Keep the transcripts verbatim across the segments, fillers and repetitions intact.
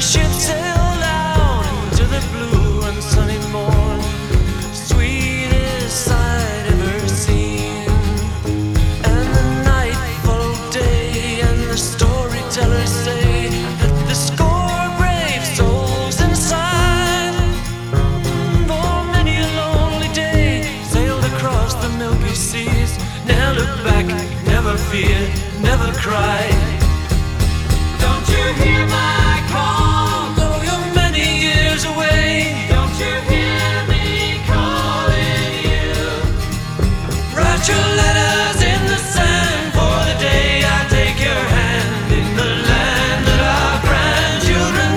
ship sailed out into the blue and sunny morn, sweetest sight ever seen. And the night followed day, and the storytellers say that the score brave souls inside, for many a lonely day, sailed across the milky seas. Never looked back, never feared, never cried. Don't you hear my call? Though you're many years away, don't you hear me calling you? Write your letters in the sand for the day I take your hand in the land that our grandchildren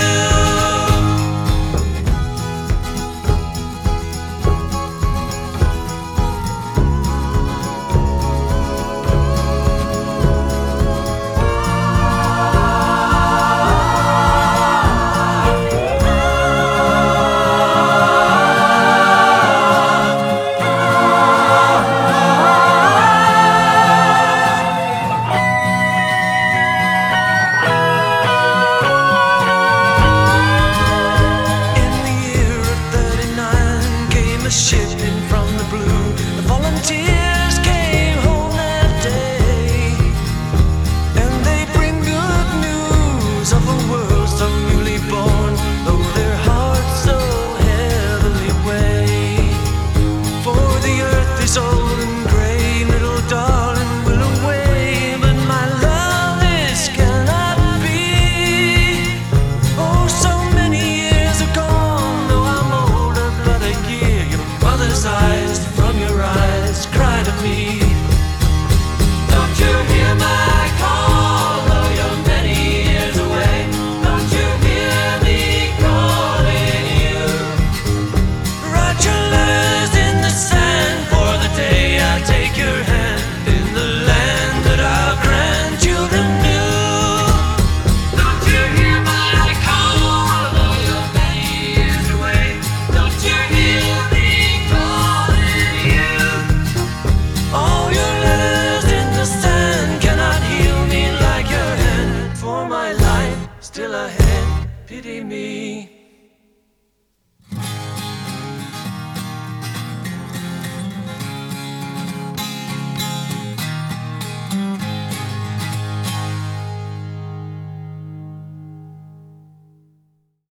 shipping from the blue. The volunteers came home that day, and they bring good news of a world so newly born, though their hearts so heavily weigh. For the earth is old and gray, little darling will away, but my love this cannot be. Oh, so many years are gone, though I'm older but a year. Mother's eyes from your eyes cry to me. Don't you hear my call? Though you're many years away, don't you hear me calling you? Write your letters in the sand for the day I take your hand in the land that our grandchildren knew. Don't you hear my call? Though you're many years away, don't you hear me? All your letters in the sand cannot heal me like your hand. For my life still ahead, pity me.